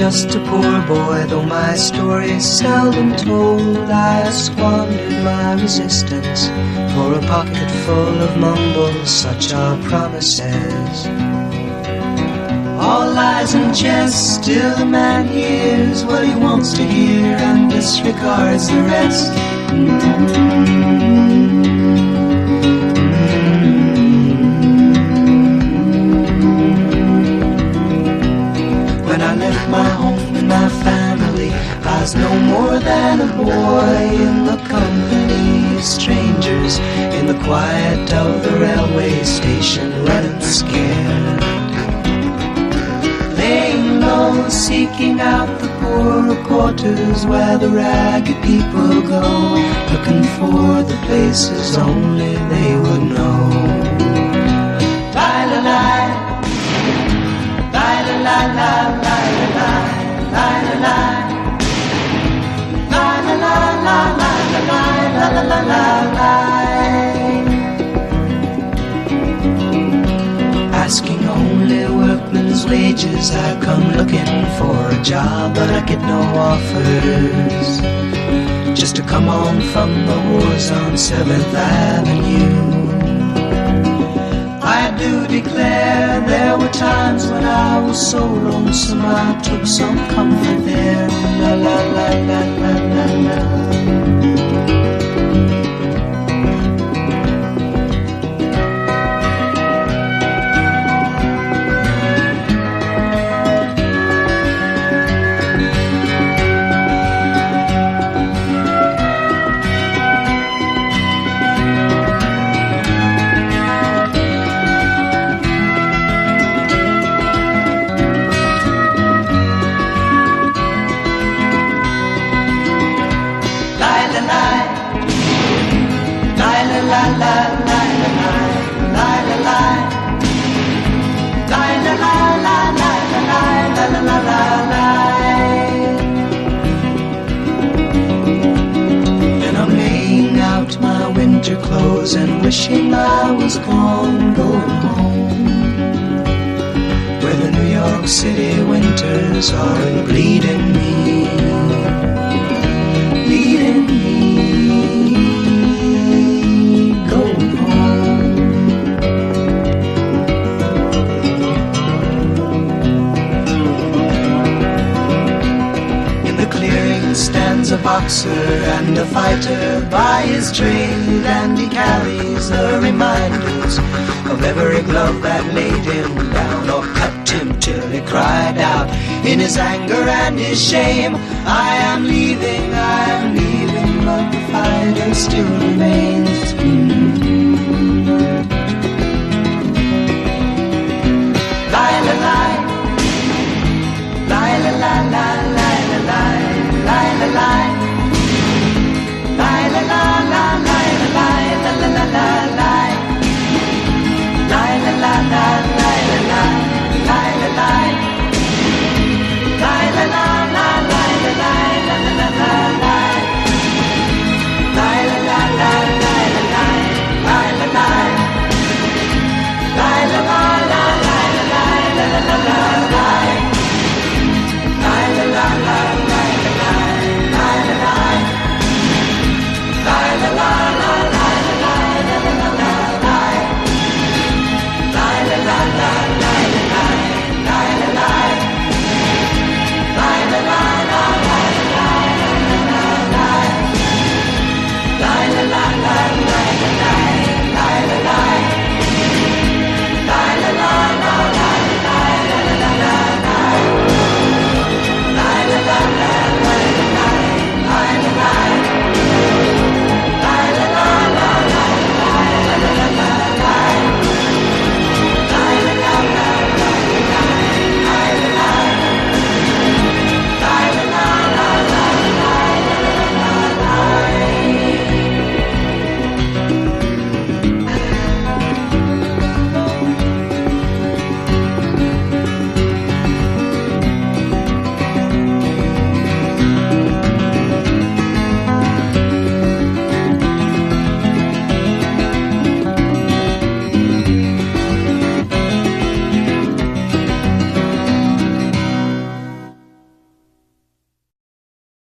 just a poor boy, though my story's seldom told. I squandered my resistance for a pocket full of mumbles, such are promises. All lies and jest, still a man hears what he wants to hear and disregards the rest. When I left my home and my family, I was no more than a boy in the company of strangers, in the quiet of the railway station, running scared, laying low, seeking out the poorer quarters where the ragged people go, looking for the places only they would know. Lie-la-lie, lie-la-lie, lie-la-lie, lie-la-lie, asking only workmen's wages, I come looking for a job, but I get no offers. Just to come on from the wars on 7th Avenue. I do declare there were times when I was so lonesome I took some comfort there. La la la la la la la. Clothes and wishing I was gone, going home, where the New York City winters are bleeding me, bleeding me, going home. In the clearing stands a boxer and a fighter by his trade, and he carries the reminders of every glove that laid him down or cut him till he cried out in his anger and his shame, I am leaving, but the fighter still remains.